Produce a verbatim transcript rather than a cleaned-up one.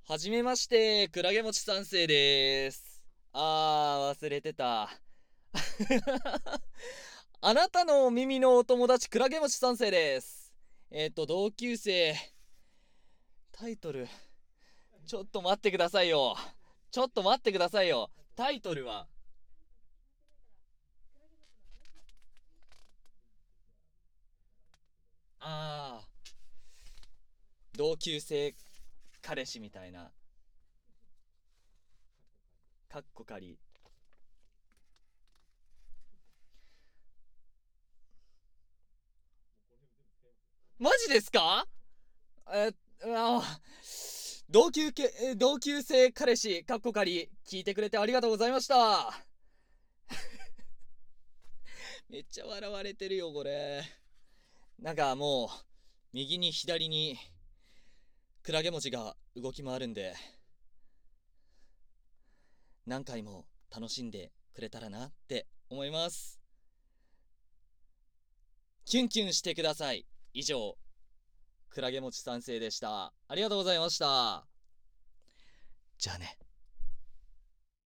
はじめまして、クラゲ餅三世です。あー、忘れてた。あなたの耳のお友達、クラゲ餅三世です。えっ、と、同級生。タイトル。ちょっと待ってくださいよ。ちょっと待ってくださいよ。タイトルは、あー、同級生彼氏みたいな。かっこ仮。マジですか？え、あー同級け、え同級生彼氏、かっこ仮、聞いてくれてありがとうございました。めっちゃ笑われてるよ、これ。なんかもう、右に左に、クラゲ文字が動き回るんで、何回も楽しんでくれたらなって思います。キュンキュンしてください。以上、クラゲ餅賛成でした。ありがとうございました。じゃあね。